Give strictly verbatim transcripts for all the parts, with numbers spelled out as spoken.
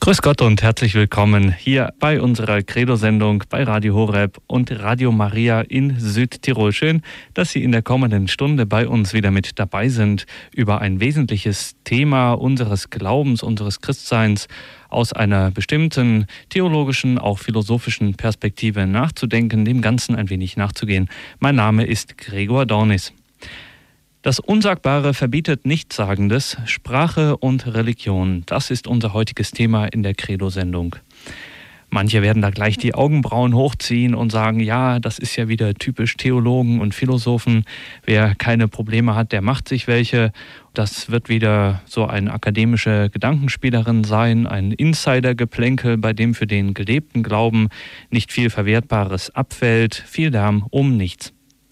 Grüß Gott und herzlich willkommen hier bei unserer Credo-Sendung bei Radio Horeb und Radio Maria in Südtirol. Schön, dass Sie in der kommenden Stunde bei uns wieder mit dabei sind, über ein wesentliches Thema unseres Glaubens, unseres Christseins aus einer bestimmten theologischen, auch philosophischen Perspektive nachzudenken, dem Ganzen ein wenig nachzugehen. Mein Name ist Gregor Dornis. Das Unsagbare verbietet Nichtsagendes, Sprache und Religion. Das ist unser heutiges Thema in der Credo-Sendung. Manche werden da gleich die Augenbrauen hochziehen und sagen, ja, das ist ja wieder typisch Theologen und Philosophen. Wer keine Probleme hat, der macht sich welche. Das wird wieder so eine akademische Gedankenspielerin sein, ein Insidergeplänkel, bei dem für den gelebten Glauben nicht viel Verwertbares abfällt, viel Lärm um nichts.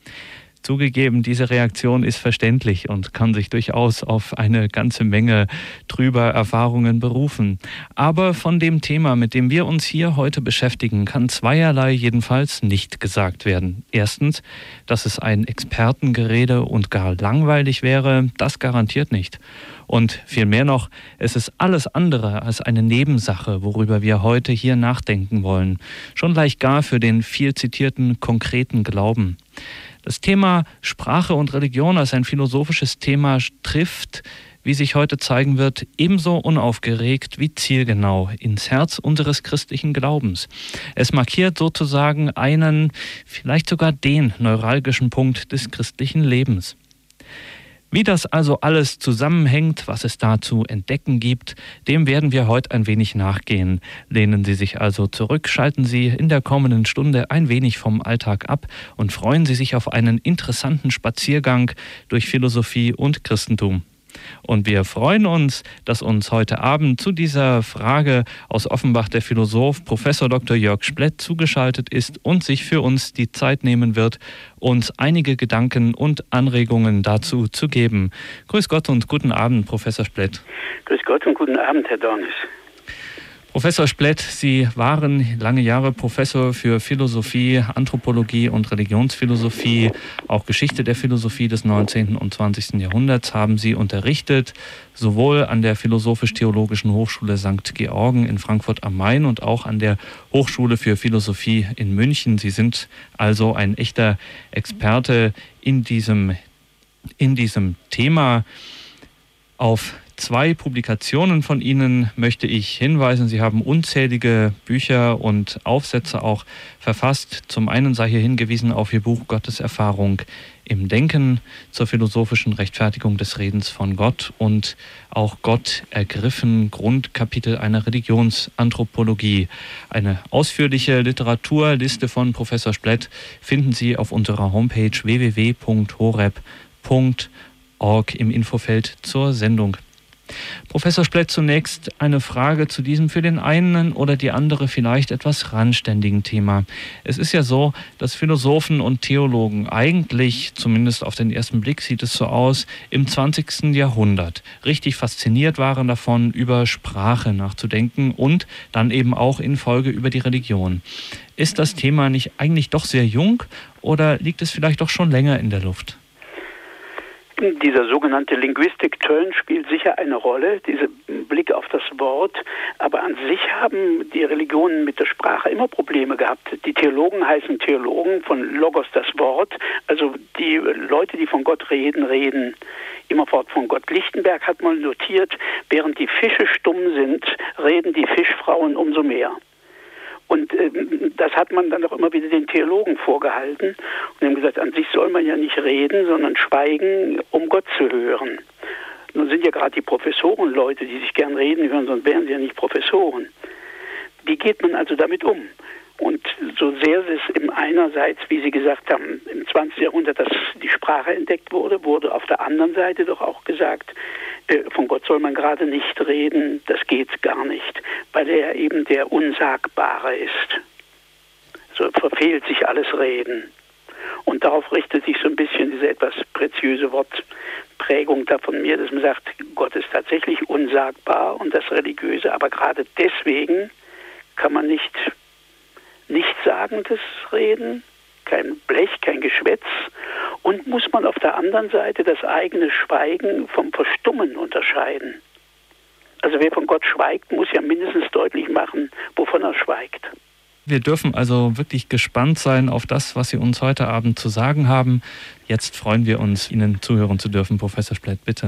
Zugegeben, diese Reaktion ist verständlich und kann sich durchaus auf eine ganze Menge trüber Erfahrungen berufen. Aber von dem Thema, mit dem wir uns hier heute beschäftigen, kann zweierlei jedenfalls nicht gesagt werden. Erstens, dass es ein Expertengerede und gar langweilig wäre, das garantiert nicht. Und vielmehr noch, es ist alles andere als eine Nebensache, worüber wir heute hier nachdenken wollen. Schon gleich gar für den viel zitierten konkreten Glauben. Das Thema Sprache und Religion als ein philosophisches Thema trifft, wie sich heute zeigen wird, ebenso unaufgeregt wie zielgenau ins Herz unseres christlichen Glaubens. Es markiert sozusagen einen, vielleicht sogar den neuralgischen Punkt des christlichen Lebens. Wie das also alles zusammenhängt, was es da zu entdecken gibt, dem werden wir heute ein wenig nachgehen. Lehnen Sie sich also zurück, schalten Sie in der kommenden Stunde ein wenig vom Alltag ab und freuen Sie sich auf einen interessanten Spaziergang durch Philosophie und Christentum. Und wir freuen uns, dass uns heute Abend zu dieser Frage aus Offenbach der Philosoph Professor Doktor Jörg Splett zugeschaltet ist und sich für uns die Zeit nehmen wird, uns einige Gedanken und Anregungen dazu zu geben. Grüß Gott und guten Abend, Professor Splett. Grüß Gott und guten Abend, Herr Dornis. Professor Splett, Sie waren lange Jahre Professor für Philosophie, Anthropologie und Religionsphilosophie, auch Geschichte der Philosophie des neunzehnten und zwanzigsten Jahrhunderts haben Sie unterrichtet, sowohl an der Philosophisch-Theologischen Hochschule Sankt Georgen in Frankfurt am Main und auch an der Hochschule für Philosophie in München. Sie sind also ein echter Experte in diesem, in diesem Thema. Auf zwei Publikationen von Ihnen möchte ich hinweisen. Sie haben unzählige Bücher und Aufsätze auch verfasst. Zum einen sei hier hingewiesen auf Ihr Buch Gotteserfahrung im Denken zur philosophischen Rechtfertigung des Redens von Gott und auch Gott ergriffen, Grundkapitel einer Religionsanthropologie. Eine ausführliche Literaturliste von Professor Splett finden Sie auf unserer Homepage w w w punkt horeb punkt org im Infofeld zur Sendung. Professor Splett, zunächst eine Frage zu diesem für den einen oder die andere vielleicht etwas randständigen Thema. Es ist ja so, dass Philosophen und Theologen eigentlich, zumindest auf den ersten Blick sieht es so aus, im zwanzigsten Jahrhundert richtig fasziniert waren davon, über Sprache nachzudenken und dann eben auch in Folge über die Religion. Ist das Thema nicht eigentlich doch sehr jung oder liegt es vielleicht doch schon länger in der Luft? Dieser sogenannte Linguistic-Turn spielt sicher eine Rolle, dieser Blick auf das Wort. Aber an sich haben die Religionen mit der Sprache immer Probleme gehabt. Die Theologen heißen Theologen, von Logos das Wort. Also die Leute, die von Gott reden, reden immerfort von Gott. Lichtenberg hat mal notiert, während die Fische stumm sind, reden die Fischfrauen umso mehr. Und äh, das hat man dann auch immer wieder den Theologen vorgehalten und haben gesagt, an sich soll man ja nicht reden, sondern schweigen, um Gott zu hören. Nun sind ja gerade die Professoren Leute, die sich gern reden hören, sonst wären sie ja nicht Professoren. Wie geht man also damit um? Und so sehr es im einerseits, wie Sie gesagt haben, im zwanzigsten Jahrhundert, dass die Sprache entdeckt wurde, wurde auf der anderen Seite doch auch gesagt, äh, von Gott soll man gerade nicht reden, das geht gar nicht, weil er eben der Unsagbare ist. So verfehlt sich alles Reden. Und darauf richtet sich so ein bisschen diese etwas preziöse Wortprägung da von mir, dass man sagt, Gott ist tatsächlich unsagbar und das Religiöse, aber gerade deswegen kann man nicht Nichtsagendes reden, kein Blech, kein Geschwätz, und muss man auf der anderen Seite das eigene Schweigen vom Verstummen unterscheiden. Also wer von Gott schweigt, muss ja mindestens deutlich machen, wovon er schweigt. Wir dürfen also wirklich gespannt sein auf das, was Sie uns heute Abend zu sagen haben. Jetzt freuen wir uns, Ihnen zuhören zu dürfen. Professor Splett, bitte.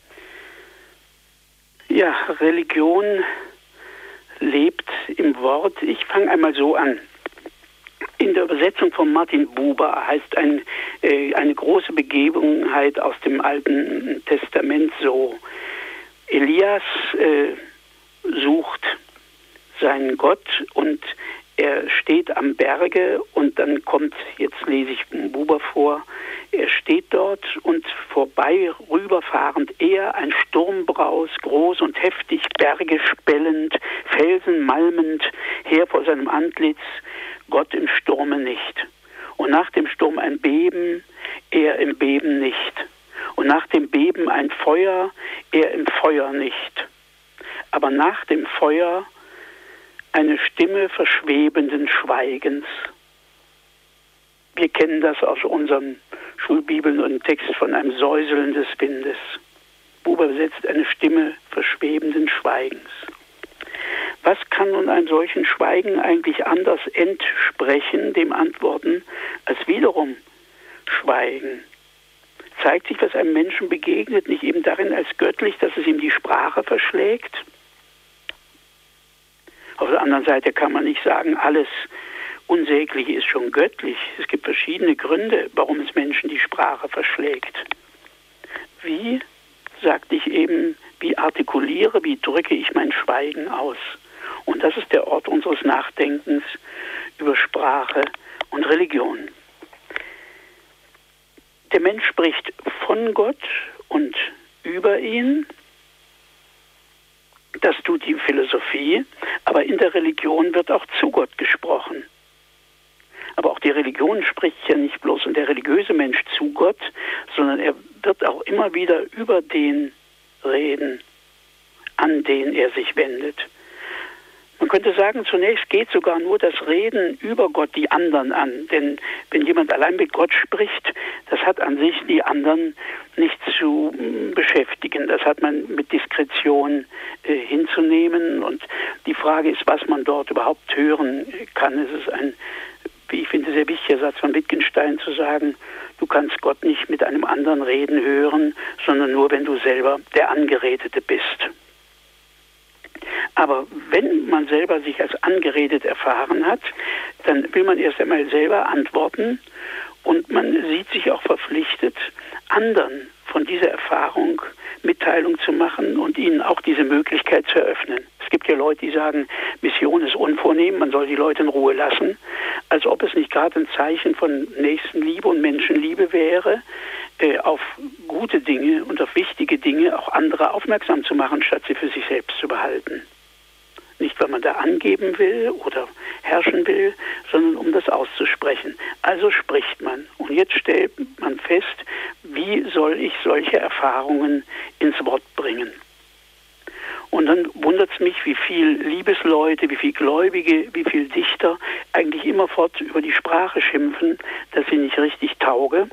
Ja, Religion lebt im Wort. Ich fange einmal so an. In der Übersetzung von Martin Buber heißt ein, äh, eine große Begebenheit aus dem Alten Testament so: Elias äh, sucht seinen Gott und er steht am Berge und dann kommt, jetzt lese ich Buber vor, er steht dort und vorbei rüberfahrend er, ein Sturmbraus, groß und heftig, Berge spellend, Felsen malmend, her vor seinem Antlitz, Gott im Sturme nicht. Und nach dem Sturm ein Beben, er im Beben nicht. Und nach dem Beben ein Feuer, er im Feuer nicht. Aber nach dem Feuer eine Stimme verschwebenden Schweigens. Wir kennen das aus unseren Schulbibeln und Text von einem Säuseln des Windes. Buber besetzt eine Stimme verschwebenden Schweigens. Was kann nun ein solchen Schweigen eigentlich anders entsprechen, dem Antworten, als wiederum Schweigen? Zeigt sich, was einem Menschen begegnet, nicht eben darin als göttlich, dass es ihm die Sprache verschlägt? Auf der anderen Seite kann man nicht sagen, alles Unsägliche ist schon göttlich. Es gibt verschiedene Gründe, warum es Menschen die Sprache verschlägt. Wie, sagte ich eben, wie artikuliere, wie drücke ich mein Schweigen aus? Und das ist der Ort unseres Nachdenkens über Sprache und Religion. Der Mensch spricht von Gott und über ihn. Das tut die Philosophie, aber in der Religion wird auch zu Gott gesprochen. Aber auch die Religion spricht ja nicht bloß und der religiöse Mensch zu Gott, sondern er wird auch immer wieder über den reden, an den er sich wendet. Man könnte sagen, zunächst geht sogar nur das Reden über Gott die anderen an. Denn wenn jemand allein mit Gott spricht, das hat an sich die anderen nicht zu beschäftigen. Das hat man mit Diskretion äh, hinzunehmen. Und die Frage ist, was man dort überhaupt hören kann. Es ist ein, wie ich finde, sehr wichtiger Satz von Wittgenstein zu sagen, du kannst Gott nicht mit einem anderen reden hören, sondern nur, wenn du selber der Angeredete bist. Aber wenn man selber sich als angeredet erfahren hat, dann will man erst einmal selber antworten und man sieht sich auch verpflichtet, anderen von dieser Erfahrung Mitteilung zu machen und ihnen auch diese Möglichkeit zu eröffnen. Es gibt ja Leute, die sagen, Mission ist unvornehm, man soll die Leute in Ruhe lassen, als ob es nicht gerade ein Zeichen von Nächstenliebe und Menschenliebe wäre, äh, auf gute Dinge und auf wichtige Dinge auch andere aufmerksam zu machen, statt sie für sich selbst zu behalten. Nicht, weil man da angeben will oder herrschen will, sondern um das auszusprechen. Also spricht man. Und jetzt stellt man fest, wie soll ich solche Erfahrungen ins Wort bringen? Und dann wundert es mich, wie viel Liebesleute, wie viel Gläubige, wie viel Dichter eigentlich immerfort über die Sprache schimpfen, dass sie nicht richtig tauge.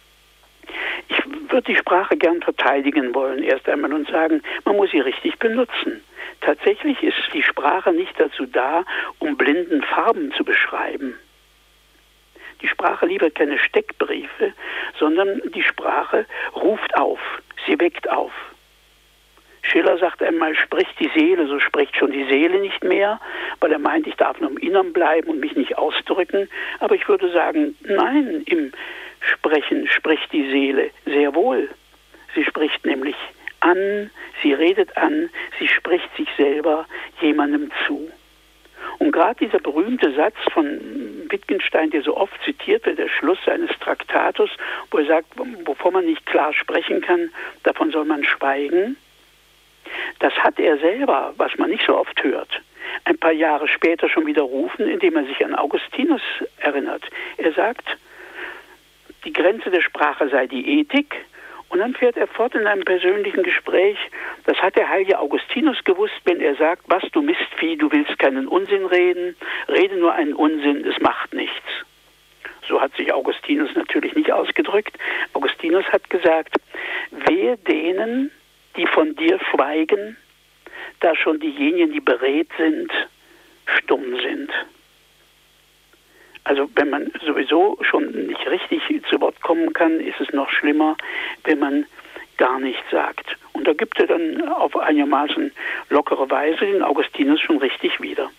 Ich würde die Sprache gern verteidigen wollen, erst einmal, und sagen, man muss sie richtig benutzen. Tatsächlich ist die Sprache nicht dazu da, um blinden Farben zu beschreiben. Die Sprache liefert keine Steckbriefe, sondern die Sprache ruft auf, sie weckt auf. Schiller sagt einmal, spricht die Seele, so spricht schon die Seele nicht mehr, weil er meint, ich darf nur im Innern bleiben und mich nicht ausdrücken. Aber ich würde sagen, nein, im Sprechen spricht die Seele sehr wohl. Sie spricht nämlich an, sie redet an, sie spricht sich selber jemandem zu. Und gerade dieser berühmte Satz von Wittgenstein, der so oft zitiert wird, der Schluss seines Traktatus, wo er sagt, wovon man nicht klar sprechen kann, davon soll man schweigen, das hat er selber, was man nicht so oft hört, ein paar Jahre später schon widerrufen, indem er sich an Augustinus erinnert. Er sagt, die Grenze der Sprache sei die Ethik. Und dann fährt er fort in einem persönlichen Gespräch, das hat der heilige Augustinus gewusst, wenn er sagt, was du Mistvieh, du willst keinen Unsinn reden, rede nur einen Unsinn, es macht nichts. So hat sich Augustinus natürlich nicht ausgedrückt. Augustinus hat gesagt, wehe denen, die von dir schweigen, da schon diejenigen, die beredt sind, stumm sind. Also wenn man sowieso schon nicht richtig zu Wort kommen kann, ist es noch schlimmer, wenn man gar nichts sagt. Und da gibt er dann auf einigermaßen lockere Weise den Augustinus schon richtig wieder.